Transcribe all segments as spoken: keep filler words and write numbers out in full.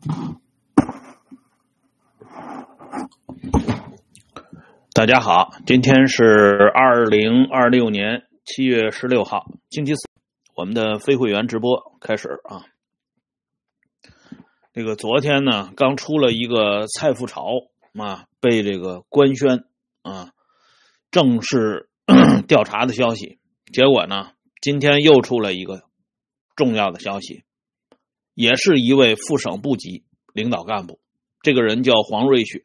大家好，今天是二零二六年七月十六号，星期四，我们的非会员直播开始啊。这个昨天呢，刚出了一个蔡复朝啊被这个官宣啊正式调查的消息，结果呢，今天又出了一个重要的消息，也是一位副省部级领导干部，这个人叫黄瑞雪。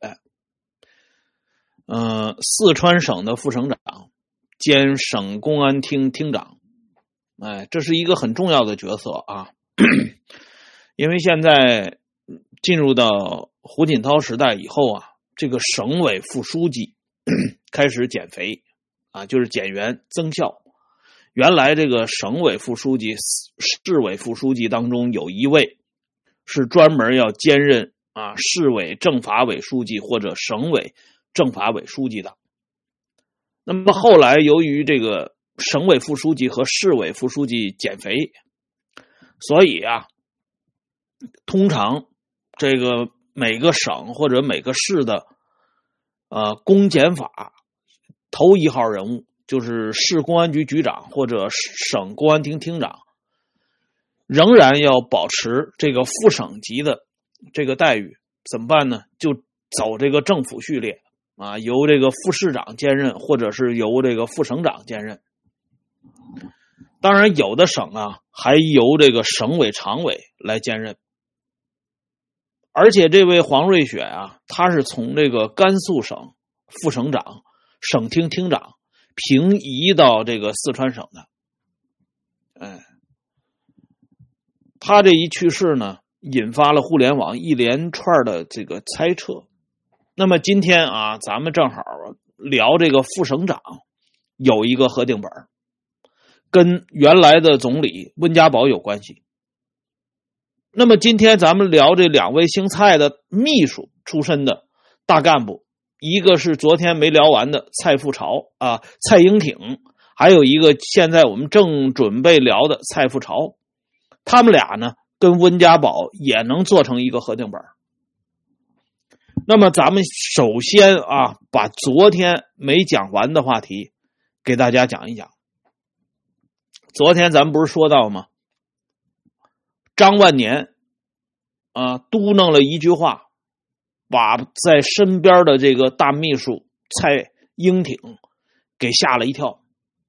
呃，四川省的副省长兼省公安厅厅长，哎，这是一个很重要的角色啊。因为现在进入到胡锦涛时代以后啊，这个省委副书记开始减肥啊，就是减员增效。原来这个省委副书记、市委副书记当中有一位是专门要兼任啊市委政法委书记或者省委政法委书记的。那么后来由于这个省委副书记和市委副书记减肥，所以啊，通常这个每个省或者每个市的呃公检法头一号人物就是市公安局局长或者省公安厅厅长，仍然要保持这个副省级的这个待遇。怎么办呢？就走这个政府序列啊，由这个副市长兼任，或者是由这个副省长兼任。当然，有的省啊，还由这个省委常委来兼任。而且这位黄瑞雪啊，他是从这个甘肃省副省长、省厅厅长平移到这个四川省的。哎，他这一去世呢，引发了互联网一连串的这个猜测。那么今天啊，咱们正好聊这个副省长有一个核定本，跟原来的总理温家宝有关系。那么今天咱们聊这两位姓蔡的秘书出身的大干部，一个是昨天没聊完的蔡复朝啊，蔡英挺，还有一个现在我们正准备聊的蔡复朝，他们俩呢跟温家宝也能做成一个核定本。那么咱们首先啊，把昨天没讲完的话题给大家讲一讲。昨天咱们不是说到吗？张万年啊，嘟囔了一句话，把在身边的这个大秘书蔡英挺给吓了一跳，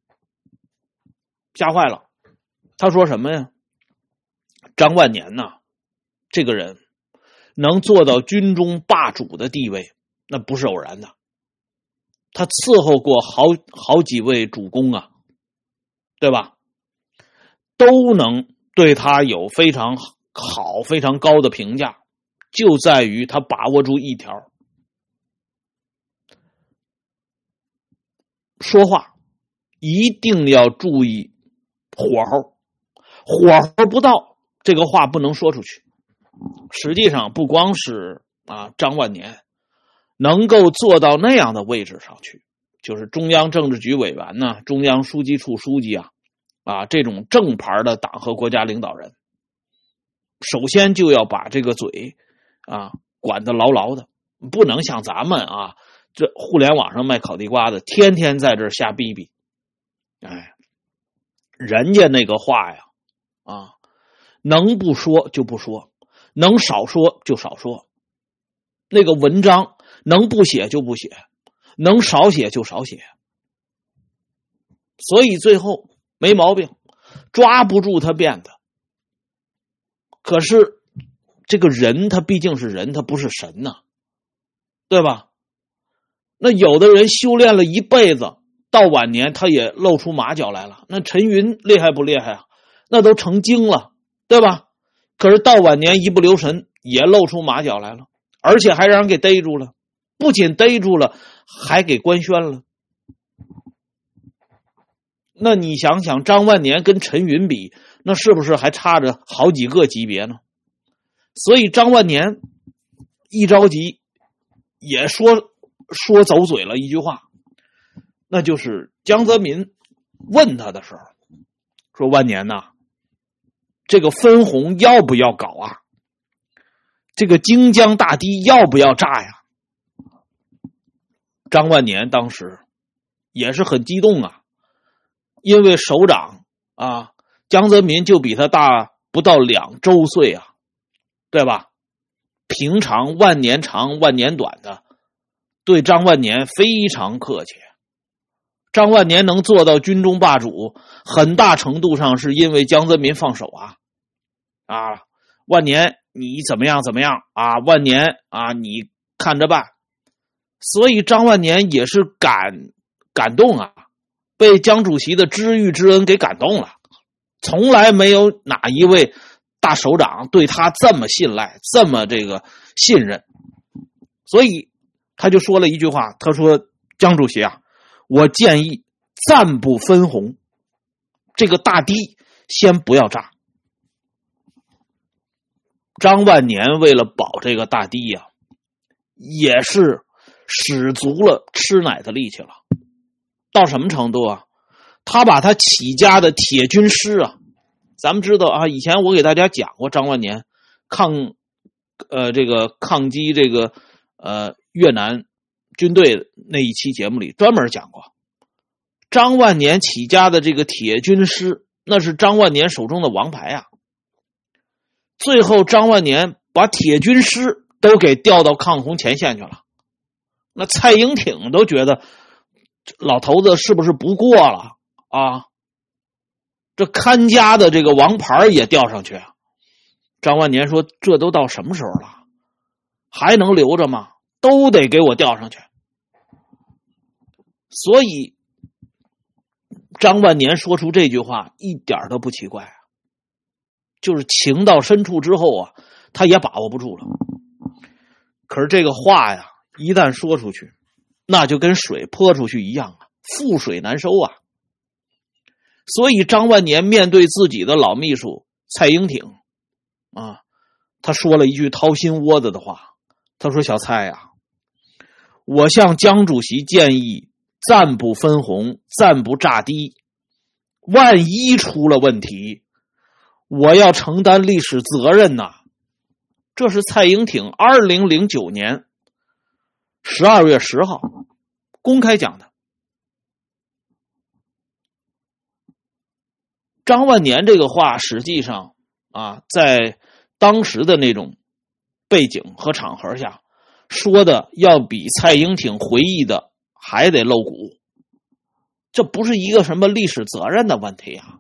吓坏了。他说什么呀？张万年呐，这个人能做到军中霸主的地位，那不是偶然的。他伺候过好好几位主公啊，对吧？都能对他有非常好、非常高的评价，就在于他把握住一条：说话一定要注意火候，火候不到，这个话不能说出去。实际上不光是啊张万年能够做到那样的位置上去，就是中央政治局委员呢、中央书记处书记啊啊这种正牌的党和国家领导人，首先就要把这个嘴啊管得牢牢的，不能像咱们啊这互联网上卖烤地瓜的，天天在这儿瞎逼逼。哎，人家那个话呀啊能不说就不说，能少说就少说，那个文章能不写就不写，能少写就少写。所以最后没毛病，抓不住他辫子。可是这个人他毕竟是人，他不是神呐、啊，对吧？那有的人修炼了一辈子，到晚年他也露出马脚来了。那陈云厉害不厉害啊？那都成精了，对吧？可是到晚年一不留神也露出马脚来了，而且还让人给逮住了，不仅逮住了，还给官宣了。那你想想，张万年跟陈云比，那是不是还差着好几个级别呢？所以张万年一着急也说说走嘴了一句话，那就是江泽民问他的时候说，万年呐，这个分红要不要搞啊？ 这个荆江大堤要不要炸呀？张万年当时也是很激动啊，因为首长啊，江泽民就比他大不到两周岁啊，对吧？平常万年长万年短的，对张万年非常客气。张万年能做到军中霸主，很大程度上是因为江泽民放手啊啊！万年你怎么样怎么样啊？万年啊，你看着办。所以张万年也是感感动啊，被江主席的知遇之恩给感动了。从来没有哪一位大首长对他这么信赖，这么这个信任。所以他就说了一句话，他说：“江主席啊，我建议暂不分红，这个大堤先不要炸。”张万年为了保这个大堤呀、啊，也是使足了吃奶的力气了。到什么程度啊？他把他起家的铁军师啊，咱们知道啊，以前我给大家讲过张万年抗呃这个抗击这个呃越南军队那一期节目里专门讲过，张万年起家的这个铁军师，那是张万年手中的王牌啊。最后张万年把铁军师都给调到抗洪前线去了，那蔡英挺都觉得老头子是不是不过了啊？这看家的这个王牌也调上去啊。张万年说：“这都到什么时候了，还能留着吗？都得给我调上去。”所以张万年说出这句话一点都不奇怪啊，就是情到深处之后啊，他也把握不住了。可是这个话呀，一旦说出去，那就跟水泼出去一样啊，覆水难收啊。所以张万年面对自己的老秘书蔡英挺啊，他说了一句掏心窝子的话，他说：“小蔡呀、啊，我向江主席建议暂不分红，暂不炸堤，万一出了问题，我要承担历史责任呐、啊。”这是蔡英挺二零零九年十二月十号公开讲的。张万年这个话实际上啊，在当时的那种背景和场合下说的要比蔡英挺回忆的还得露骨，这不是一个什么历史责任的问题啊。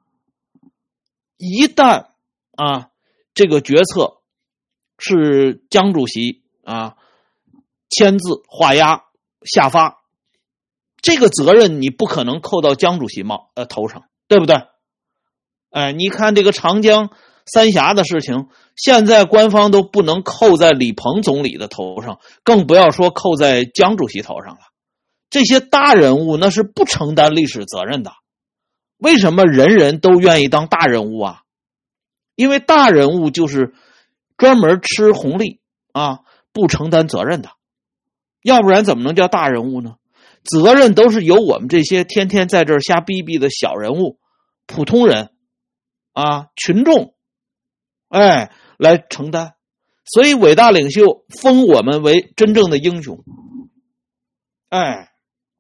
一旦啊这个决策是江主席啊签字画押下发，这个责任你不可能扣到江主席帽呃头上，对不对？哎，你看这个长江三峡的事情，现在官方都不能扣在李鹏总理的头上，更不要说扣在江主席头上了。这些大人物那是不承担历史责任的。为什么人人都愿意当大人物啊？因为大人物就是专门吃红利啊，不承担责任的。要不然怎么能叫大人物呢？责任都是由我们这些天天在这儿瞎逼逼的小人物、普通人啊、群众，哎，来承担。所以伟大领袖封我们为真正的英雄。哎，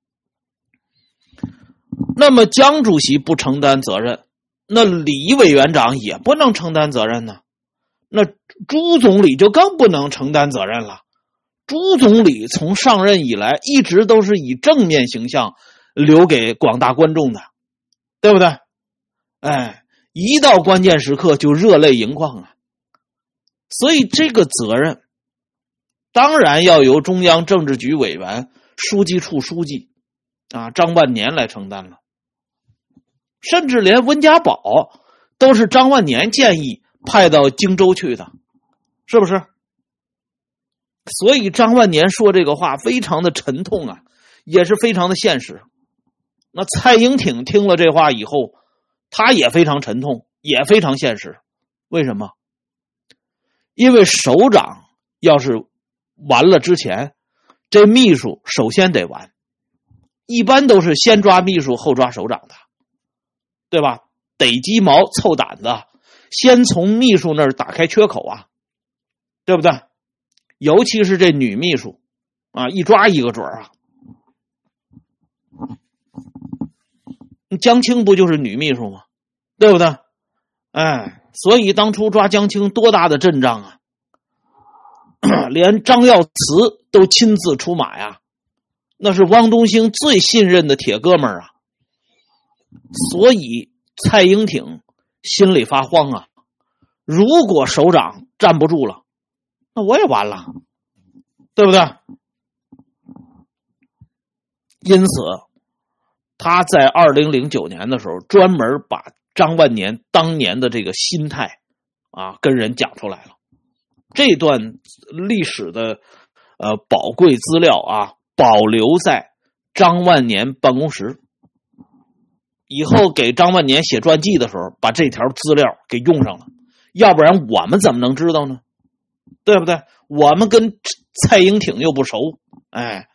那么江主席不承担责任，那李委员长也不能承担责任呢。那朱总理就更不能承担责任了。朱总理从上任以来一直都是以正面形象留给广大观众的，对不对？哎，一到关键时刻就热泪盈眶啊。所以这个责任当然要由中央政治局委员、书记处书记啊张万年来承担了。甚至连温家宝都是张万年建议派到荆州去的，是不是？所以张万年说这个话非常的沉痛啊，也是非常的现实。那蔡英挺听了这话以后，他也非常沉痛，也非常现实。为什么？因为首长要是完了之前，这秘书首先得完，一般都是先抓秘书后抓首长的，对吧？逮鸡毛凑胆子，先从秘书那儿打开缺口啊。 对不对？尤其是这女秘书啊，一抓一个准啊。江青不就是女秘书吗？对不对？哎，所以当初抓江青多大的阵仗啊！连张耀祠都亲自出马呀，那是汪东兴最信任的铁哥们儿啊。所以蔡英挺心里发慌啊，如果首长站不住了，那我也完了，对不对？因此他在二零零九年的时候专门把张万年当年的这个心态啊跟人讲出来了。这段历史的呃宝贵资料啊保留在张万年办公室，以后给张万年写传记的时候把这条资料给用上了，要不然我们怎么能知道呢？对不对？我们跟蔡英挺又不熟，哎。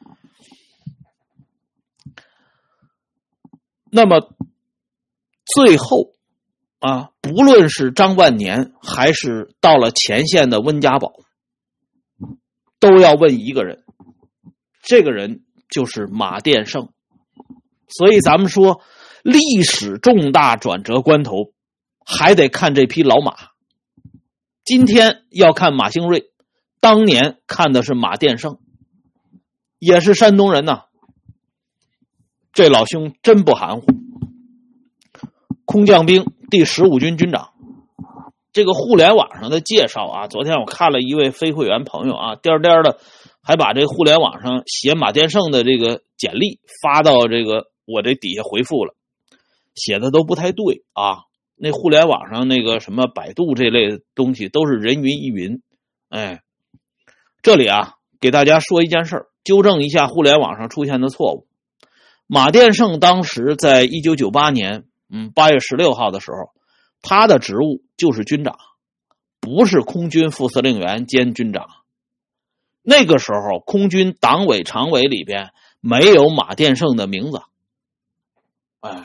那么最后啊，不论是张万年还是到了前线的温家宝，都要问一个人，这个人就是马殿胜。所以咱们说历史重大转折关头还得看这匹老马。今天要看马兴瑞，当年看的是马殿胜，也是山东人呐、啊。这老兄真不含糊。空降兵第十五军军长，这个互联网上的介绍啊，昨天我看了一位非会员朋友啊，颠颠的还把这互联网上写马殿胜的这个简历发到这个我这底下回复了，写的都不太对啊。那互联网上那个什么百度这类的东西都是人云亦云。哎，这里啊给大家说一件事儿，纠正一下互联网上出现的错误。马殿胜当时在一九九八年嗯八月十六号的时候，他的职务就是军长，不是空军副司令员兼军长。那个时候空军党委常委里边没有马殿胜的名字。哎，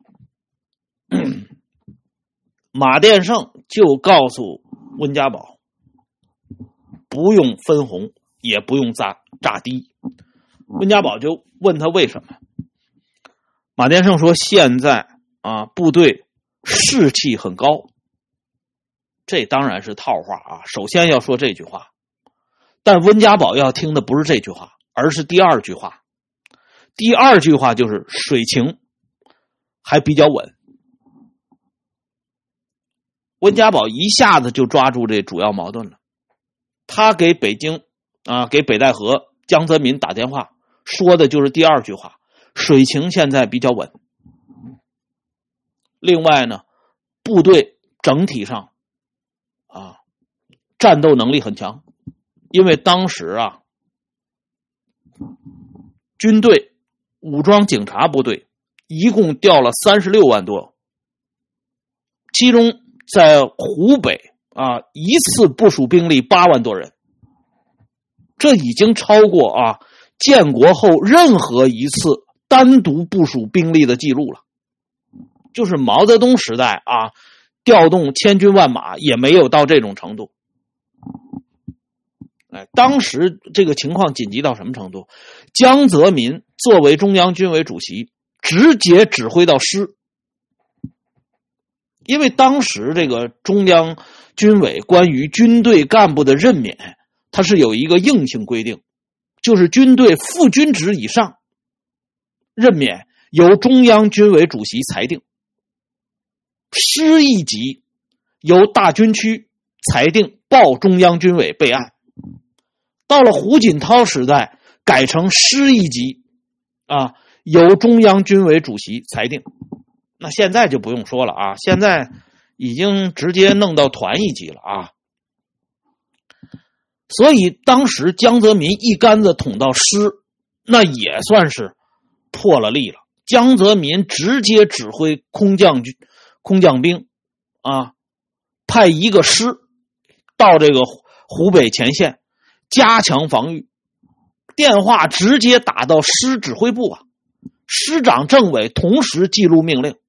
马殿胜就告诉温家宝，不用分红，也不用炸炸低。温家宝就问他为什么。马殿胜说现在啊部队士气很高。这当然是套话啊，首先要说这句话。但温家宝要听的不是这句话，而是第二句话。第二句话就是水情还比较稳。温家宝一下子就抓住这主要矛盾了。他给北京啊，给北戴河江泽民打电话，说的就是第二句话，水情现在比较稳。另外呢，部队整体上啊战斗能力很强，因为当时啊军队武装警察部队一共调了三十六万多，其中在湖北啊一次部署兵力八万多人，这已经超过啊建国后任何一次单独部署兵力的记录了。就是毛泽东时代啊调动千军万马也没有到这种程度。哎，当时这个情况紧急到什么程度？江泽民作为中央军委主席，直接指挥到师。因为当时这个中央军委关于军队干部的任免，它是有一个硬性规定，就是军队副军职以上任免由中央军委主席裁定，师一级由大军区裁定报中央军委备案。到了胡锦涛时代改成师一级啊，由中央军委主席裁定。那现在就不用说了啊，现在已经直接弄到团一级了啊。所以当时江泽民一竿子捅到师，那也算是破了例了。江泽民直接指挥空降军空降兵啊，派一个师到这个湖北前线加强防御，电话直接打到师指挥部啊，师长政委同时记录命令，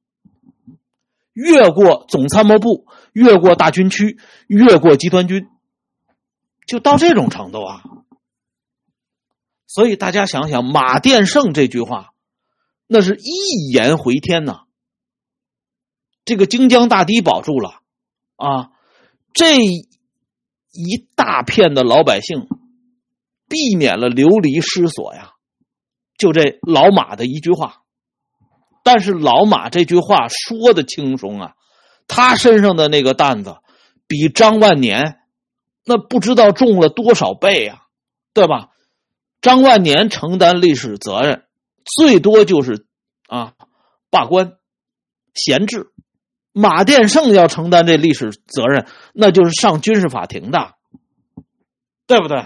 越过总参谋部，越过大军区，越过集团军， 就到这种程度啊。所以大家想想，马殿胜这句话，那是一言回天呐。这个荆江大堤保住了啊，这一大片的老百姓避免了流离失所呀，就这老马的一句话。但是老马这句话说的轻松啊，他身上的那个担子比张万年那不知道重了多少倍啊，对吧？张万年承担历史责任最多就是啊罢官闲置，马殿胜要承担这历史责任，那就是上军事法庭的，对不对？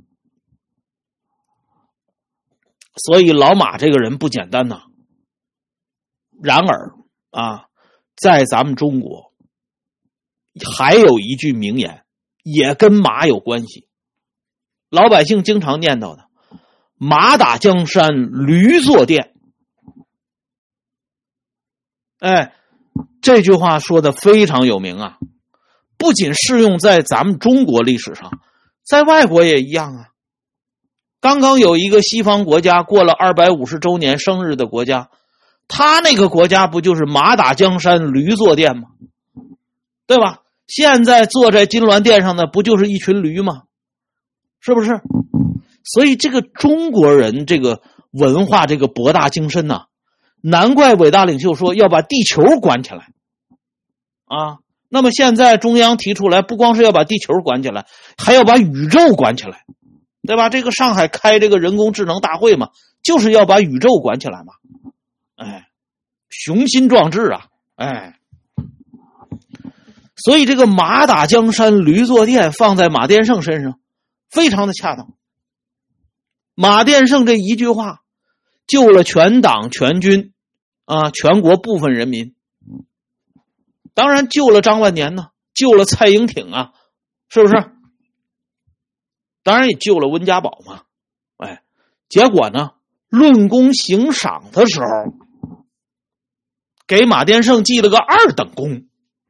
所以老马这个人不简单呐。然而啊，在咱们中国还有一句名言也跟马有关系，老百姓经常念叨的，马打江山驴坐殿。哎，这句话说的非常有名啊，不仅适用在咱们中国历史上，在外国也一样啊。刚刚有一个西方国家过了二百五十周年生日的国家，他那个国家不就是马打江山驴坐殿吗？对吧？现在坐在金銮殿上的不就是一群驴吗？是不是？所以这个中国人这个文化这个博大精深呐、啊，难怪伟大领袖说要把地球管起来啊。那么现在中央提出来，不光是要把地球管起来，还要把宇宙管起来，对吧？这个上海开这个人工智能大会嘛，就是要把宇宙管起来嘛。哎，雄心壮志啊！哎，所以这个马打江山驴坐殿放在马殿胜身上非常的恰当。马殿胜这一句话救了全党全军啊，全国部分人民，当然救了张万年呢，救了蔡英挺啊，是不是？当然也救了温家宝嘛。哎，结果呢，论功行赏的时候给马殿胜记了个二等功。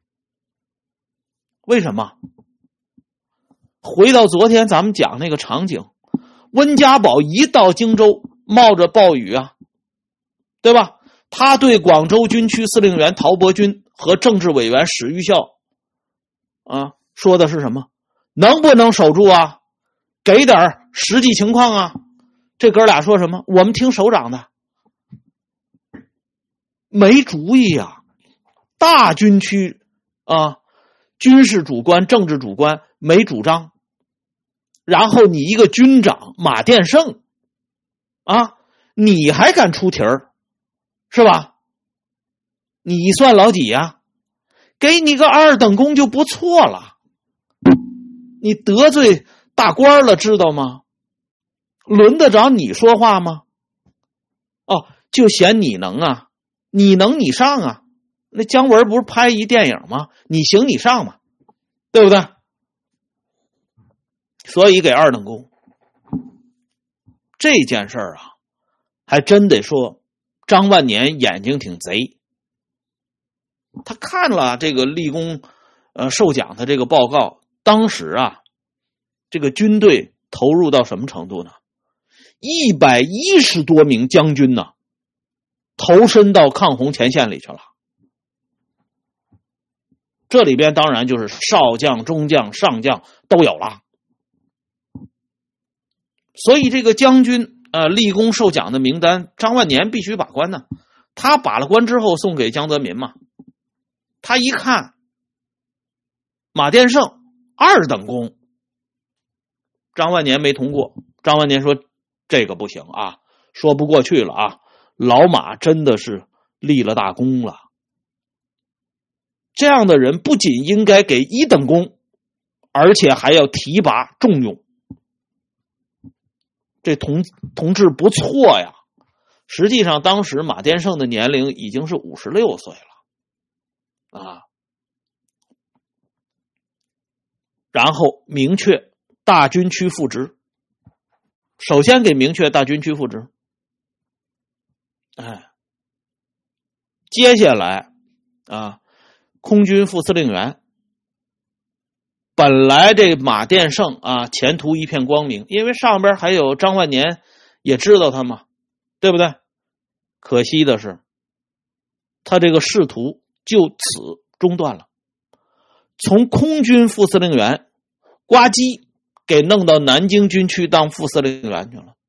为什么？回到昨天咱们讲那个场景，温家宝一到荆州，冒着暴雨啊，对吧？他对广州军区司令员陶伯钧和政治委员史玉孝啊说的是什么？能不能守住啊？给点实际情况啊。这哥俩说什么？我们听首长的。没主意啊，大军区啊，军事主官政治主官没主张，然后你一个军长马殿胜啊，你还敢出题儿，是吧？你算老几呀？给你个二等功就不错了，你得罪大官了，知道吗？轮得着你说话吗？哦，就嫌你能啊，你能你上啊。那姜文不是拍一电影吗？你行你上嘛，对不对？所以给二等功。这件事儿啊，还真得说张万年眼睛挺贼。他看了这个立功呃授奖的这个报告，当时啊这个军队投入到什么程度呢？一百一十多名将军呢投身到抗洪前线里去了。这里边当然就是少将、中将、上将都有了。所以这个将军呃立功受奖的名单，张万年必须把关呢。他把了关之后送给江泽民嘛。他一看马殿胜二等功，张万年没通过。张万年说这个不行啊，说不过去了啊，老马真的是立了大功了。这样的人不仅应该给一等功，而且还要提拔重用。这同同志不错呀。实际上当时马殿胜的年龄已经是五十六岁了啊。然后明确大军区副职，首先给明确大军区副职。哎，接下来啊，空军副司令员本来这马殿胜啊，前途一片光明，因为上边还有张万年也知道他嘛，对不对？可惜的是，他这个仕途就此中断了。从空军副司令员呱唧给弄到南京军区当副司令员去了。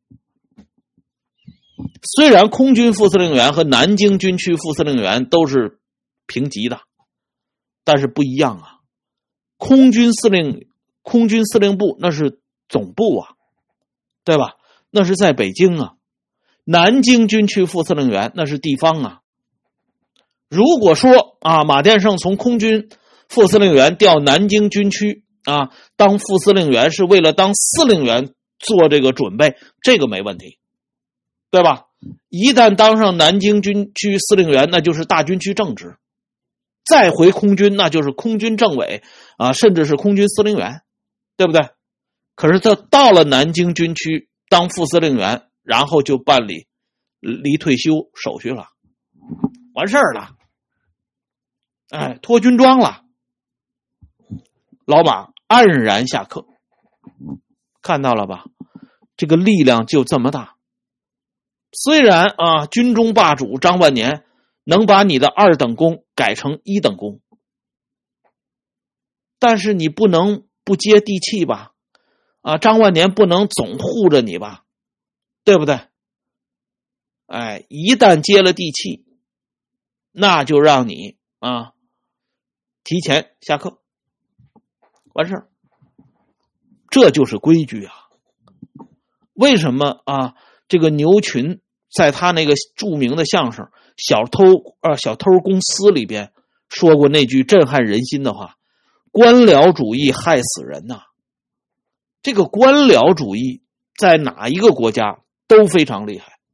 虽然空军副司令员和南京军区副司令员都是平级的，但是不一样啊。空军司令空军司令部那是总部啊，对吧？那是在北京啊。南京军区副司令员那是地方啊。如果说啊，马殿胜从空军副司令员调南京军区啊当副司令员是为了当司令员做这个准备，这个没问题，对吧？一旦当上南京军区司令员，那就是大军区正职，再回空军那就是空军政委啊，甚至是空军司令员，对不对？可是他到了南京军区当副司令员，然后就办理离退休手续了，完事儿了，哎，脱军装了。老马黯然下课，看到了吧？这个力量就这么大。虽然啊，军中霸主张万年能把你的二等功改成一等功，但是你不能不接地气吧？啊，张万年不能总护着你吧？对不对？哎，一旦接了地气，那就让你啊提前下课，完事儿。这就是规矩啊。为什么啊？这个牛群在他那个著名的相声《小偷呃小偷公司》里边说过那句震撼人心的话：官僚主义害死人呐、啊！这个官僚主义在哪一个国家都非常厉害。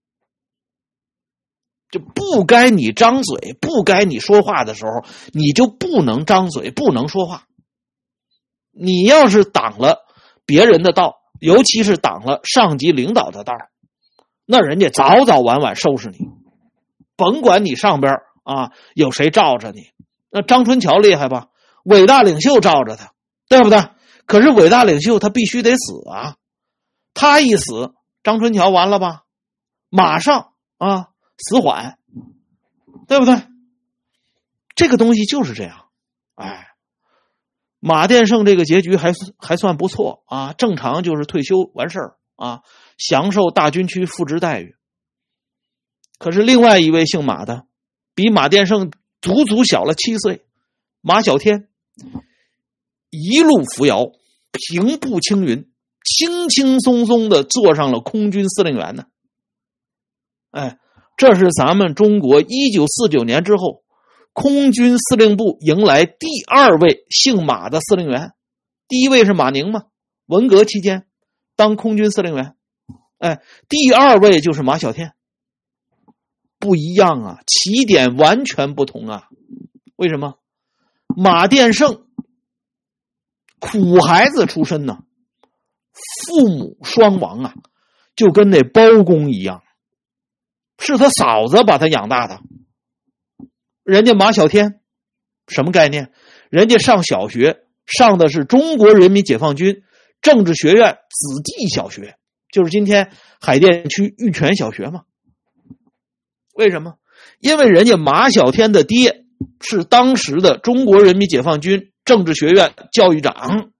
就不该你张嘴，不该你说话的时候，你就不能张嘴，不能说话。你要是挡了别人的道，尤其是挡了上级领导的道，那人家早早晚晚收拾你，甭管你上边啊有谁罩着你。那张春桥厉害吧？伟大领袖罩着他，对不对？可是伟大领袖他必须得死啊，他一死，张春桥完了吧？马上啊死缓，对不对？这个东西就是这样。哎，马殿胜这个结局还还算不错啊，正常就是退休完事儿啊，享受大军区副职待遇。可是另外一位姓马的，比马殿胜足足小了七岁，马小天，一路扶摇，平步青云，轻轻松松的坐上了空军司令员呢。哎，这是咱们中国一九四九年之后空军司令部迎来第二位姓马的司令员。第一位是马宁嘛，文革期间当空军司令员。哎，第二位就是马小天。不一样啊，起点完全不同啊。为什么？马殿胜苦孩子出身呢，父母双亡啊，就跟那包公一样，是他嫂子把他养大的。人家马小天什么概念？人家上小学上的是中国人民解放军政治学院子弟小学，就是今天海淀区玉泉小学嘛。为什么？因为人家马小天的爹是当时的中国人民解放军政治学院教育长。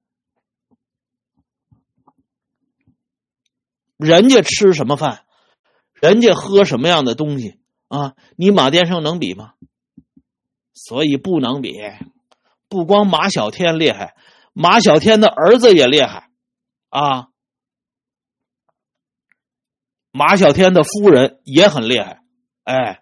人家吃什么饭，人家喝什么样的东西啊？你马殿胜能比吗？所以不能比。不光马小天厉害，马小天的儿子也厉害啊。马小天的夫人也很厉害，哎，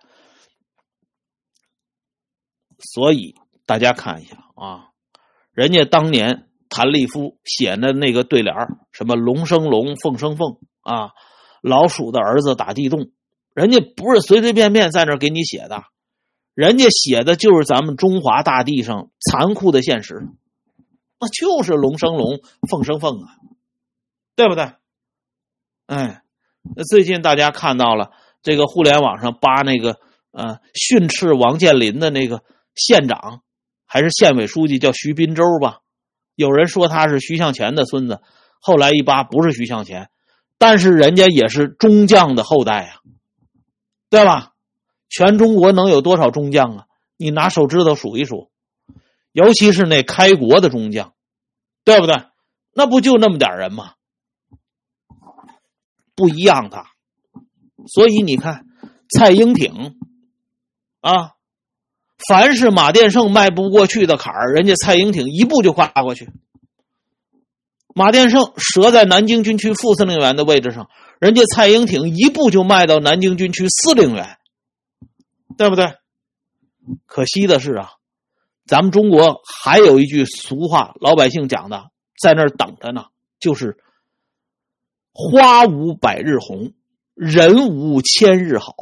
所以大家看一下啊，人家当年谭立夫写的那个对联，什么龙生龙，凤生凤啊，老鼠的儿子打地洞，人家不是随随便便在那儿给你写的，人家写的就是咱们中华大地上残酷的现实，那就是龙生龙，凤生凤啊，对不对？哎，最近大家看到了这个互联网上扒那个呃训斥王健林的那个县长还是县委书记叫徐滨洲吧， 有人说他是徐向前的孙子，后来一扒不是徐向前，但是人家也是中将的后代啊，对吧？全中国能有多少中将啊？你拿手指头数一数，尤其是那开国的中将，对不对？那不就那么点人吗？不一样的。所以你看蔡英挺啊，凡是马殿胜迈不过去的坎儿，人家蔡英挺一步就跨过去。马殿胜折在南京军区副司令员的位置上，人家蔡英挺一步就迈到南京军区司令员，对不对？可惜的是啊，咱们中国还有一句俗话，老百姓讲的，在那儿等着呢，就是花无百日红，人无千日好。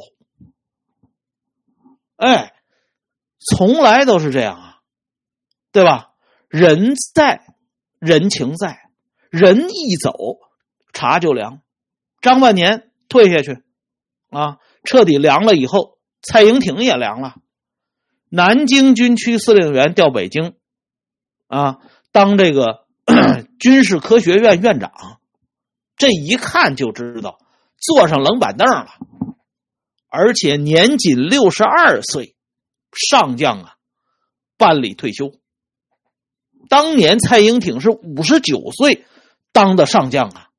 哎，从来都是这样啊，对吧？人在，人情在，人一走，茶就凉。张万年退下去啊，彻底凉了以后，蔡英挺也凉了。南京军区司令员调北京啊，当这个军事科学院院长，这一看就知道坐上冷板凳了，而且年仅六十二岁，上将啊，办理退休。当年蔡英挺是五十九岁当的上将啊，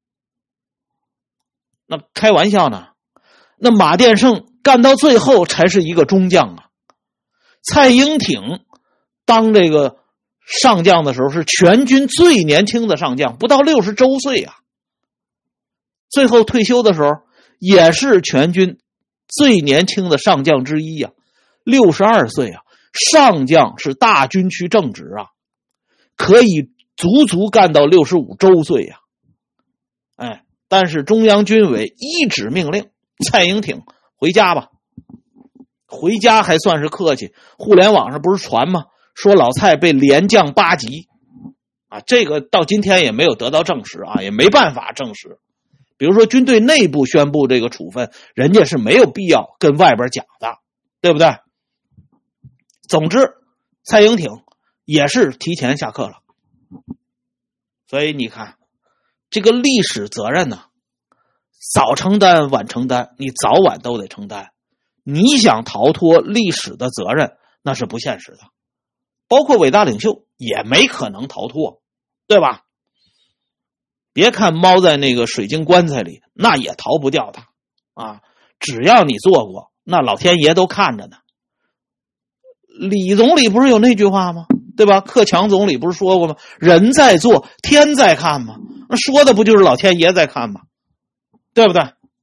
那开玩笑呢？那马殿胜干到最后才是一个中将啊。蔡英挺当这个上将的时候是全军最年轻的上将，不到六十周岁啊。最后退休的时候也是全军最年轻的上将之一啊，六十二岁啊。上将是大军区正职啊，可以足足干到六十五周岁啊。哎，但是中央军委一纸命令，蔡英挺回家吧。回家还算是客气，互联网上不是传吗？说老蔡被连降八级啊，这个到今天也没有得到证实啊，也没办法证实。比如说军队内部宣布这个处分，人家是没有必要跟外边讲的，对不对？总之，蔡英挺也是提前下课了。所以你看，这个历史责任呢，早承担晚承担，你早晚都得承担。你想逃脱历史的责任，那是不现实的。包括伟大领袖也没可能逃脱，对吧？别看猫在那个水晶棺材里，那也逃不掉的啊！只要你做过，那老天爷都看着呢。李总理不是有那句话吗？对吧？克强总理不是说过吗？人在做，天在看吗？那说的不就是老天爷在看吗？对不对？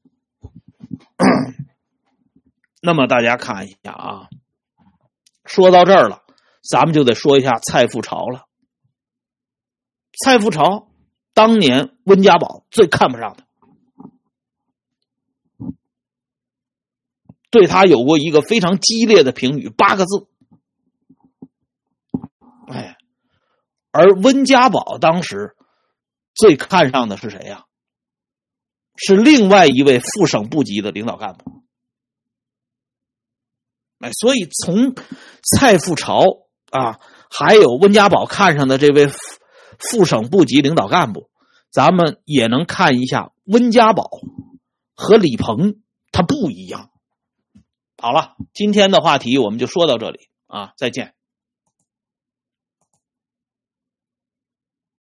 那么大家看一下啊，说到这儿了，咱们就得说一下蔡复朝了。蔡复朝当年温家宝最看不上的，对他有过一个非常激烈的评语，八个字。哎，而温家宝当时最看上的是谁呀？是另外一位副省部级的领导干部。哎，所以从蔡复朝啊，还有温家宝看上的这位副副省部级领导干部，咱们也能看一下温家宝和李鹏他不一样。好了，今天的话题我们就说到这里啊，再见。